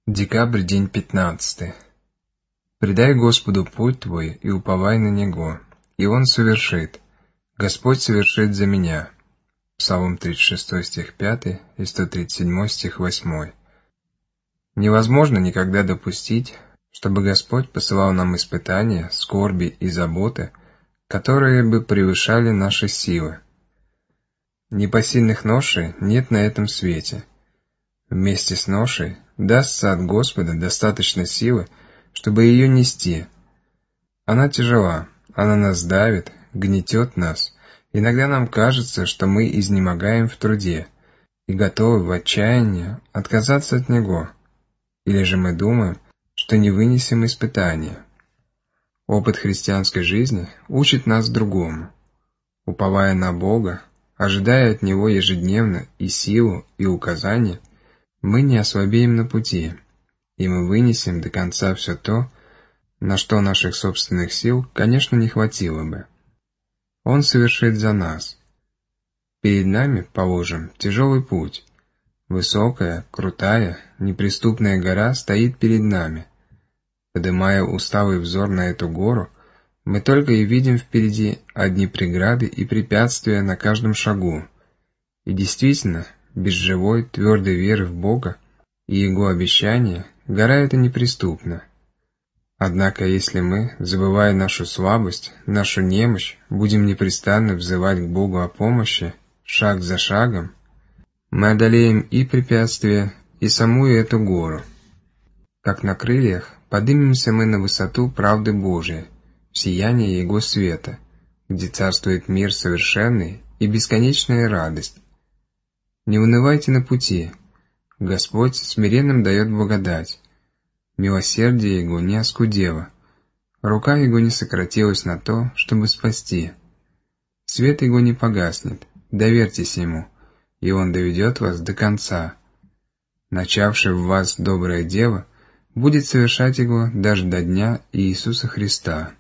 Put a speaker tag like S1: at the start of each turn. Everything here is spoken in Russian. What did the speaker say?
S1: Декабрь, день 15. «Предай Господу путь твой и уповай на Него, и Он совершит. Господь совершит за меня». Псалом 36 стих 5 и 137 стих 8. Невозможно никогда допустить, чтобы Господь посылал нам испытания, скорби и заботы, которые бы превышали наши силы. Непосильных ношей нет на этом свете. Вместе с ношей дастся от Господа достаточно силы, чтобы ее нести. Она тяжела, она нас давит, гнетет нас. Иногда нам кажется, что мы изнемогаем в труде и готовы в отчаянии отказаться от него. Или же мы думаем, что не вынесем испытания. Опыт христианской жизни учит нас другому. Уповая на Бога, ожидая от Него ежедневно и силу, и указания, мы не ослабеем на пути, и мы вынесем до конца все то, на что наших собственных сил, конечно, не хватило бы. Он совершит за нас. Перед нами, положим, тяжелый путь. Высокая, крутая, неприступная гора стоит перед нами. Подымая усталый взор на эту гору, мы только и видим впереди одни преграды и препятствия на каждом шагу. И действительно, без живой, твердой веры в Бога и Его обещания, гора эта неприступна. Однако, если мы, забывая нашу слабость, нашу немощь, будем непрестанно взывать к Богу о помощи, шаг за шагом, мы одолеем и препятствия, и саму эту гору. Как на крыльях, поднимемся мы на высоту правды Божией, в сияние Его света, где царствует мир совершенный и бесконечная радость. Не унывайте на пути. Господь смиренным дает благодать. Милосердие Его не оскудело. Рука Его не сократилась на то, чтобы спасти. Свет Его не погаснет. Доверьтесь Ему, и Он доведет вас до конца. Начавший в вас доброе дело будет совершать его даже до дня Иисуса Христа.